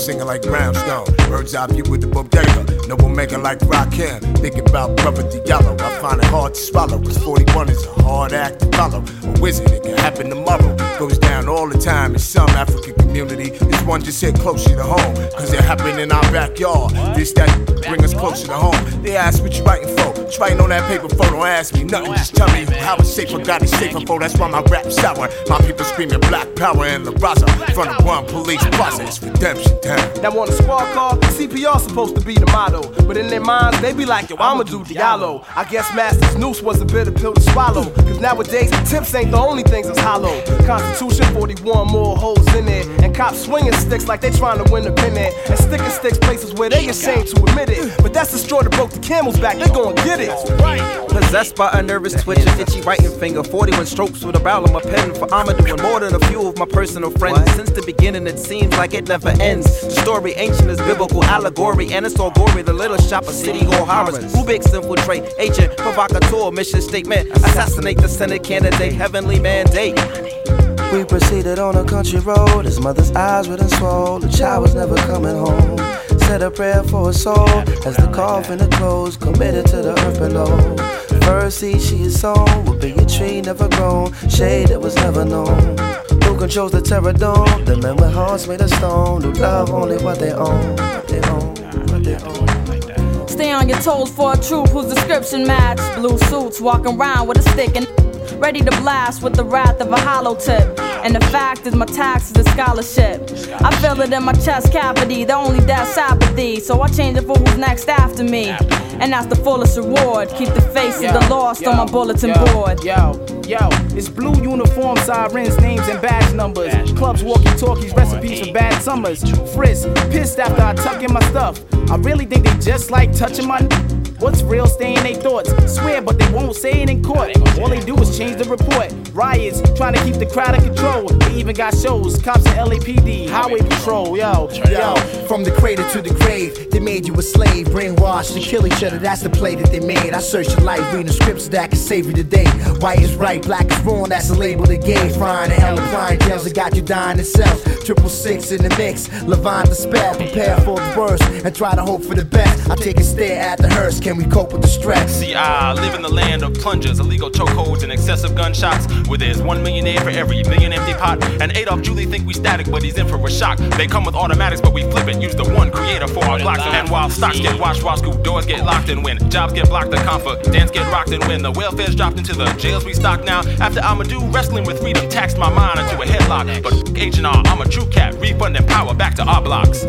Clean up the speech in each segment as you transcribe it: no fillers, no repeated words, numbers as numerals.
singing like Brownstone. Bird's eye view with the bodega. No one making like Rakim. Thinking about Brother Diallo. I find it hard to swallow, cause 41 is a hard act to follow. A wizard, it can happen tomorrow. Goes down all the time in some African community. This one just hit closer to home, cause it happened in our backyard. This, that, bring us closer to home. They ask what you writing for. Just writing on that paper for, don't ask me nothing. Just tell me how it's safer, got it safer for. That's why my rap sour. My people screaming black power in La Raza. Front of one police plaza, it's redemption time. Now on the squad car, CPR supposed to be the motto. But in their minds, they be like, yo, I'ma do Diallo. I guess Master's noose was a bitter pill to swallow. Cause nowadays, tips ain't the only things that's hollow. Constitution, 41 more holes in it. And cops swinging sticks like they trying to win the pennant. And sticking sticks places where they ashamed to admit it. But that's the straw that broke the camel's back, they gon' get it. Possessed by a nervous twitch, an itchy writing finger. 41 strokes with a barrel of my pen. For Amadou and more than a few of my personal friends. Since the beginning it seems like it never ends. The story ancient as biblical allegory. And it's all gory, the little shop of city hall horrors. Rubik's infiltrate, agent, provocateur, mission statement. Assassinate the Senate candidate, heavenly mandate. We proceeded on a country road. His mother's eyes were swollen. The child was never coming home. Said a prayer for his soul as the coffin had closed. Committed to the earth below. First seed she is sown will be a tree never grown. Shade that was never known. Who controls the terror dome? The men with hearts made of stone. Who love only what they own. What they own. What they own. Stay on your toes for a troop whose description match. Blue suits walking around with a stick and ready to blast with the wrath of a hollow tip. And the fact is my tax is a scholarship. I feel it in my chest cavity, the only that's apathy. So I change it for who's next after me. And that's the fullest reward. Keep the face of the lost on my bulletin board. Yo, it's blue uniform sirens, names and badge numbers. Clubs, walkie-talkies, recipes for bad summers. Frisk, pissed after I tuck in my stuff. I really think they just like touching my What's real, stay in their thoughts. Swear, but they won't say it in court. All they do is change the report. Riots, trying to keep the crowd in control. They even got shows, cops and LAPD, highway patrol, yo. From the cradle to the grave, they made you a slave. Brainwashed to kill each other, that's the play that they made. I search your life, reading scripts that can save you today. White is right, black is wrong, that's the label they gave. Frying to hell and flying jails that got you dying in cells. 666 in the mix, Levant the spell. Prepare for the worst and try to hope for the best. I take a stare at the hearse, can we cope with the stress? See, I live in the land of plungers, illegal chokeholds, and excessive gunshots, where there's 1 millionaire for every million empty pot. And Adolf Julie think we static, but he's in for a shock. They come with automatics, but we flip it, use the one creator for our blocks. And while stocks get washed, while school doors get locked, and when jobs get blocked, the confidence get rocked, and when the welfare's dropped into the jails we stock now. After Amadou, wrestling with freedom taxed my mind into a headlock. But H&R, I'm a true cat, refunding power back to our blocks.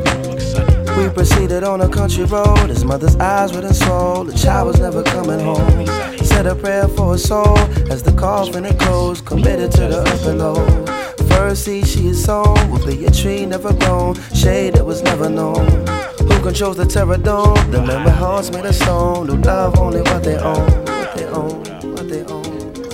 We proceeded on a country road. His mother's eyes were swollen. The child was never coming home. Said a prayer for his soul as the coffin had closed. Committed to the earth below. First seed she is sown will be a tree never grown. Shade that was never known. Who controls the terror dome? The men with hearts made of stone. Who love only what they own. What they own. What they own.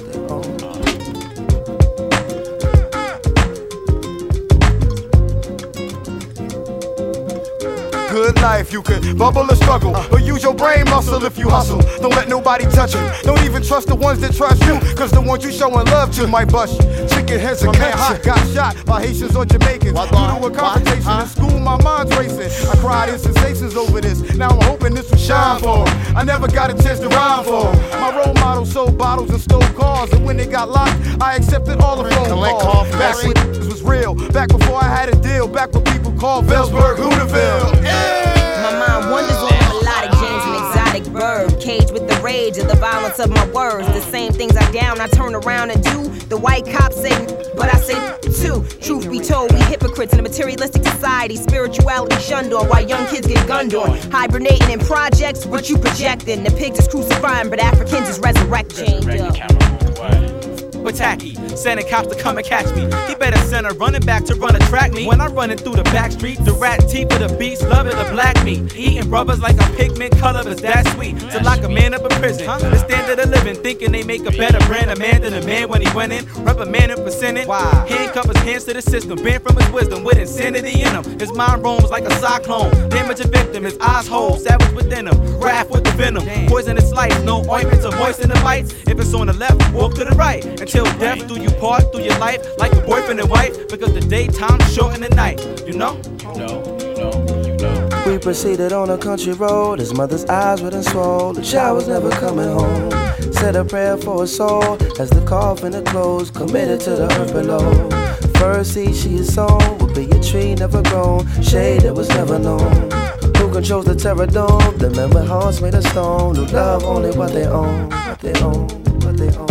Good life, you can bubble or struggle, but use your brain muscle if you hustle. Don't let nobody touch you. Don't even trust the ones that trust you, cause the ones you showing love to might bust you. Chicken heads and hot got shot by Haitians or Jamaicans. Due to a confrontation in school, my mind's racing. I cried in sensations over this. Now I'm hoping this will shine for 'em. I never got a chance to rhyme for 'em. My role model sold bottles and stole cars, and when they got locked, I accepted all the phone calls. Back when this was real, back before I had a deal, back when people called Velsburg Hooterville. My mind wanders on melodic James, an exotic bird, caged with the rage of the violence of my words. The same things I down, I turn around and do. The white cops say, but I say too. Truth be told, we hypocrites in a materialistic society. Spirituality shunned on while young kids get gunned on. Hibernating in projects, what you projecting? The pigs is crucifying, but Africans is resurrecting. But tacky, sending cops to come and catch me. He better send a running back to run a track me. When I'm running through the back streets, the rat teeth of the beast, loving the black meat. Eating brothers like a pigment color is that sweet. To lock a man up in prison, the standard of living, thinking they make a better brand of man than a man when he went in. Reprimanding for sinning. Handcuff his hands to the system, banned from his wisdom with insanity in him. His mind roams like a cyclone. Damage a victim, his eyes hold, savage within him. Wrath with the venom, poison its life. No ointment to moisten the bites. If it's on the left, walk to the right. Until death do you part through your life like a boyfriend and wife, because the daytime's short in the night, you know? We proceeded on a country road. His mother's eyes were swollen. The child was never coming home. Said a prayer for his soul as the coffin had closed. Committed to the earth below. First seed she is sown will be a tree never grown. Shade that was never known. Who controls the terror dome? The memory hearts made of stone. Who love only what they own. What they own. What they own.